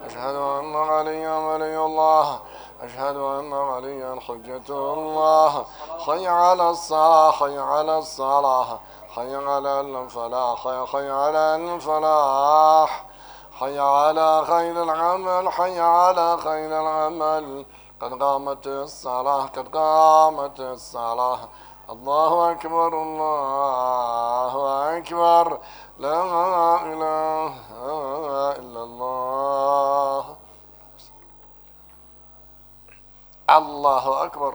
أشهد أن عليا ولي الله. أشهد أن عليا حجة الله. حي على الصلاة حي على الصلاة حي على الفلاح حي على الفلاح. حي على خير العمل حي على خير العمل. قد قامت الصلاة قد قامت الصلاة. الله أكبر الله أكبر. لا إله إلا الله. الله أكبر.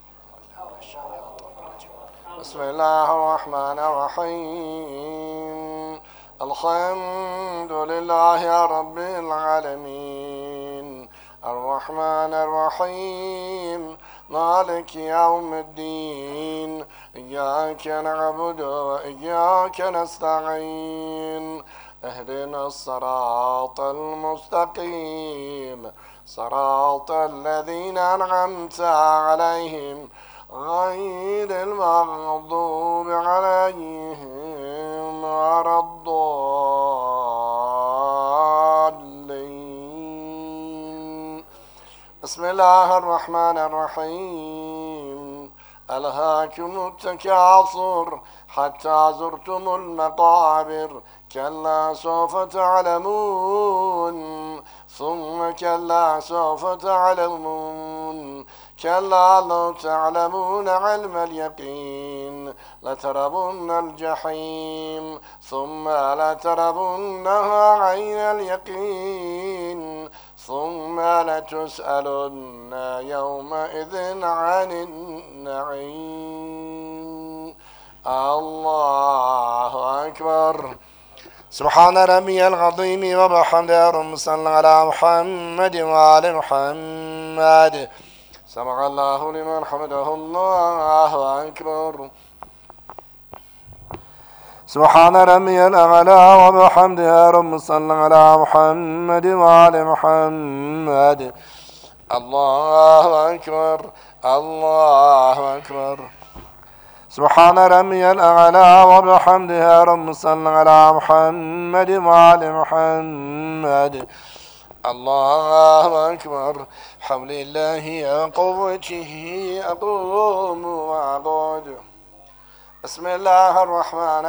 بسم الله الرحمن الرحيم. الحمد لله رب العالمين الرحمن الرحيم مالك يوم الدين. إياك نعبد وإياك نستعين. اهدنا الصراط المستقيم صراط الذين أنعمت عليهم غير المغضوب عليهم ولا الضالين. بسم الله الرحمن الرحيم. ألهاكم التكاثر حتى زرتم المقابر. كلا سوف تعلمون ثم كلا سوف تعلمون. كلا لو تعلمون علم اليقين لترون الجحيم ثم لترونها عين اليقين ثم لتسألن يومئذ عن النعيم. الله أكبر. سبحان ربي العظيم وبحمده. اللهم صل على محمد وآل محمد. سمع الله لمن حمده. الله أكبر. سبحان ربي الأعلى وبحمده. اللهم صل على محمد وآل محمد. الله أكبر الله أكبر. سبحان ربي الأعلى وبحمده. اللهم صل على محمد وآل محمد. الله أكبر. حول الله وقوته أقوم وأقعد. بسم الله الرحمن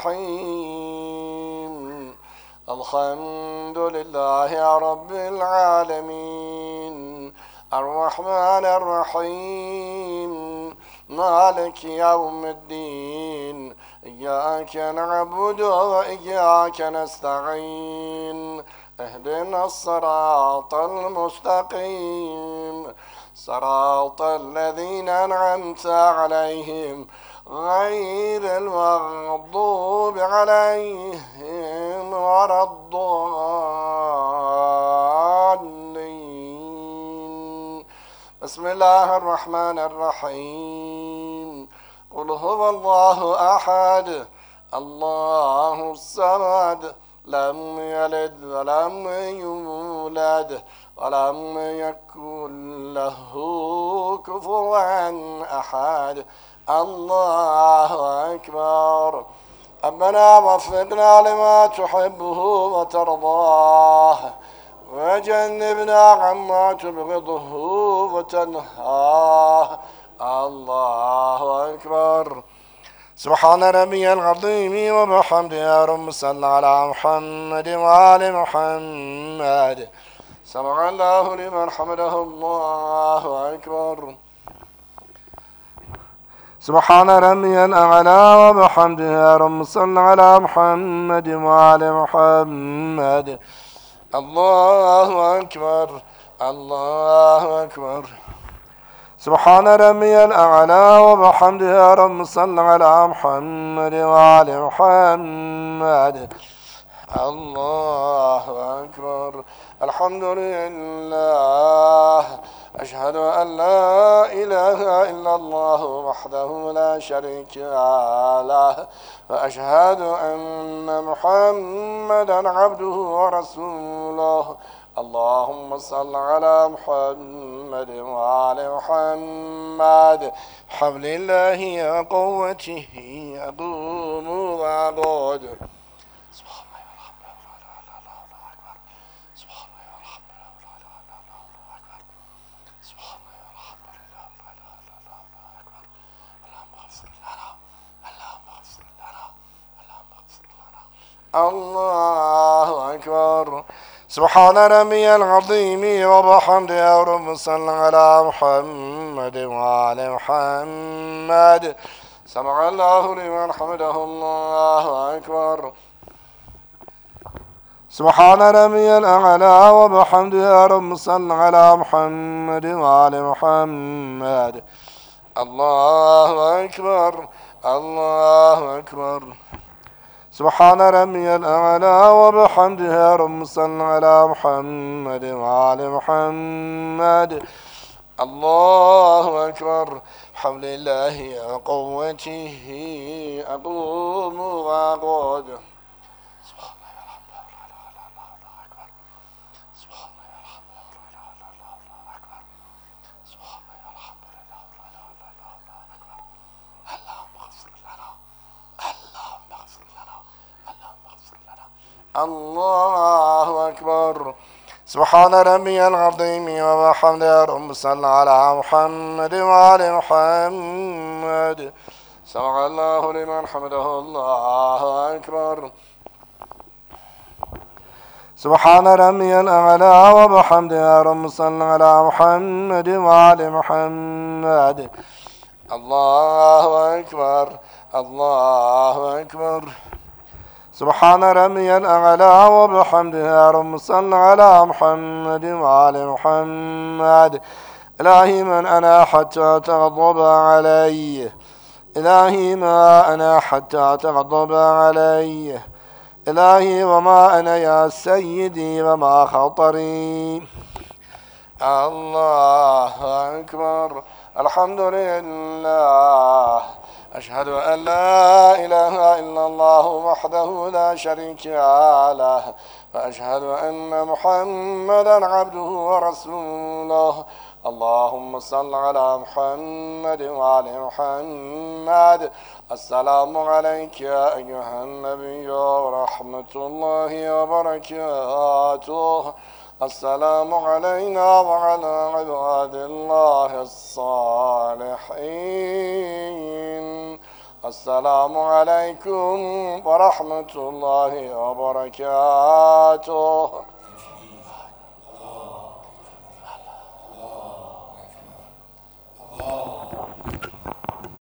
الرحيم. الحمد لله رب العالمين الرحمن الرحيم مالك يوم الدين. إياك نعبد وإياك نستعين. اهدنا الصراط المستقيم صراط الذين أنعمت عليهم غير المغضوب عليهم ولا الضالين. بسم الله الرحمن الرحيم. قل هو الله أحد الله الصمد لم يلد ولم يولد ولم يكن له كفوا أحد. الله أكبر. ربنا وفقنا لما تحبه وترضاه وجنبنا عما تبغضه وتنهاه. الله أكبر. سبحان ربي العظيم وبحمده. اللهم صل على محمد وآل محمد. سمع الله لمن حمده. الله أكبر. سبحان ربي الأعلى وبحمده. اللهم صل على محمد وآل محمد. الله أكبر الله أكبر. سبحان ربي الأعلى وبحمده. اللهم صل على محمد وآل محمد. الله أكبر. الحمد لله. أشهد أن لا إله إلا الله وحده لا شريك له وأشهد أن محمدا عبده ورسوله. اللهم صل على محمد وآل محمد. حبل الله وقوته أقوم وأقعد. الله أكبر. سبحان ربي العظيم وبحمده رب صل على محمد وعلى محمد. سمع الله لمن حمده. الله أكبر. سبحان ربي الأعلى وبحمده رب صل على محمد وعلى محمد. الله أكبر. الله أكبر. سبحان ربي الأعلى وبحمده رب صل على محمد وعلى محمد. الله أكبر. حول الله وقوته أقوم وأقعد. الله أكبر. سبحان ربي العظيم وبحمده رب صل على محمد وعلى محمد. سمع الله لمن حمده. الله أكبر. سبحان ربي الأعلى وبحمده رب صل على محمد وعلى محمد. الله أكبر. الله أكبر. سبحان ربي الأعلى وبحمده رب صل على محمد وعلى محمد. إلهي من أنا حتى تغضب علي. إلهي ما أنا حتى تغضب علي. إلهي وما أنا يا سيدي وما خطري. الله أكبر. الحمد لله. أشهد أن لا إله إلا الله وحده لا شريك له. وأشهد أن محمدا عبده ورسوله. اللهم صل على محمد وعلى محمد. السلام عليك يا أيها النبي ورحمة الله وبركاته. السلام علينا وعلى عباد الله الصالحين. السلام عليكم ورحمة الله وبركاته.